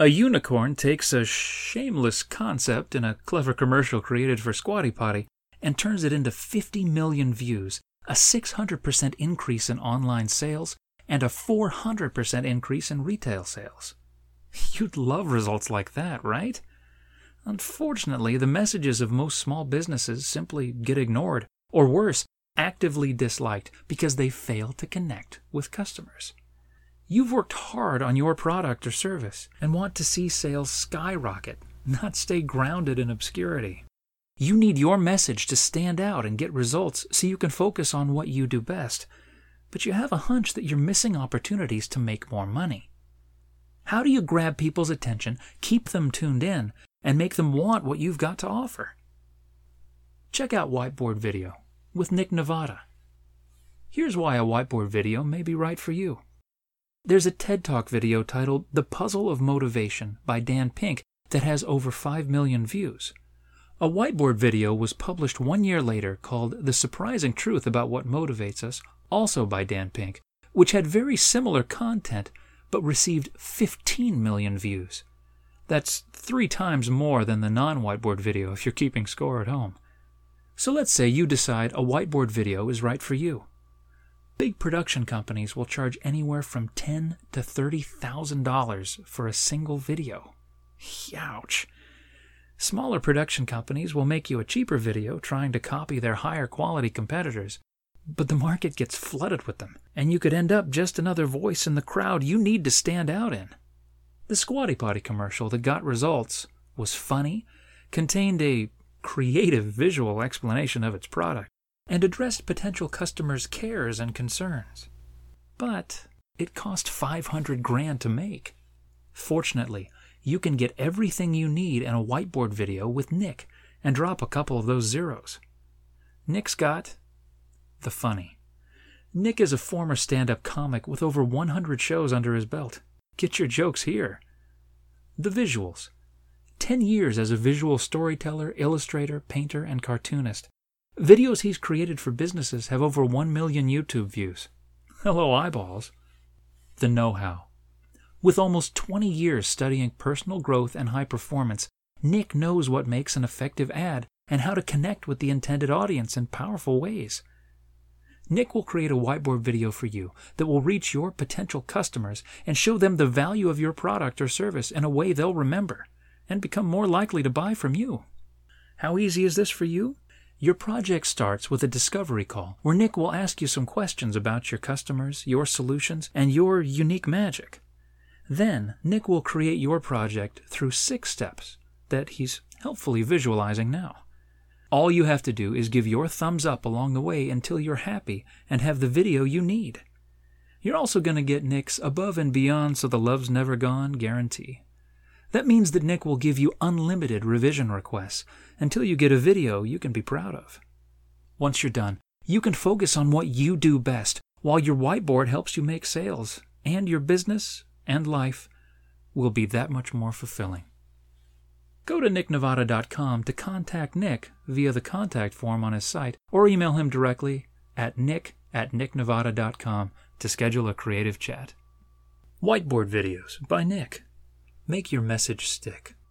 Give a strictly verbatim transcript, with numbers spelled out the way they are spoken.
A unicorn takes a shameless concept in a clever commercial created for Squatty Potty and turns it into fifty million views, a six hundred percent increase in online sales, and a four hundred percent increase in retail sales. You'd love results like that, right? Unfortunately, the messages of most small businesses simply get ignored, or worse, actively disliked because they fail to connect with customers. You've worked hard on your product or service and want to see sales skyrocket, not stay grounded in obscurity. You need your message to stand out and get results so you can focus on what you do best, but you have a hunch that you're missing opportunities to make more money. How do you grab people's attention, keep them tuned in, and make them want what you've got to offer? Check out Whiteboard Video with Nick Nevada. Here's why a whiteboard video may be right for you. There's a TED Talk video titled The Puzzle of Motivation by Dan Pink that has over five million views. A whiteboard video was published one year later called The Surprising Truth About What Motivates Us, also by Dan Pink, which had very similar content but received fifteen million views. That's three times more than the non-whiteboard video if you're keeping score at home. So let's say you decide a whiteboard video is right for you. Big production companies will charge anywhere from ten thousand to thirty thousand dollars for a single video. Ouch. Smaller production companies will make you a cheaper video trying to copy their higher quality competitors, but the market gets flooded with them, and you could end up just another voice in the crowd you need to stand out in. The Squatty Potty commercial that got results was funny, contained a creative visual explanation of its product, and addressed potential customers' cares and concerns. But it cost five hundred grand to make. Fortunately, you can get everything you need in a whiteboard video with Nick and drop a couple of those zeros. Nick's got the funny. Nick is a former stand-up comic with over one hundred shows under his belt. Get your jokes here. The visuals. Ten years as a visual storyteller, illustrator, painter, and cartoonist. Videos he's created for businesses have over one million YouTube views. Hello, eyeballs. The know-how. With almost twenty years studying personal growth and high performance, Nick knows what makes an effective ad and how to connect with the intended audience in powerful ways. Nick will create a whiteboard video for you that will reach your potential customers and show them the value of your product or service in a way they'll remember and become more likely to buy from you. How easy is this for you? Your project starts with a discovery call where Nick will ask you some questions about your customers, your solutions, and your unique magic. Then, Nick will create your project through six steps that he's helpfully visualizing now. All you have to do is give your thumbs up along the way until you're happy and have the video you need. You're also going to get Nick's above and beyond so the love's never gone guarantee. That means that Nick will give you unlimited revision requests until you get a video you can be proud of. Once you're done, you can focus on what you do best while your whiteboard helps you make sales, and your business and life will be that much more fulfilling. Go to nick nevada dot com to contact Nick via the contact form on his site, or email him directly at nick at nick nevada dot com to schedule a creative chat. Whiteboard Videos by Nick. Make your message stick.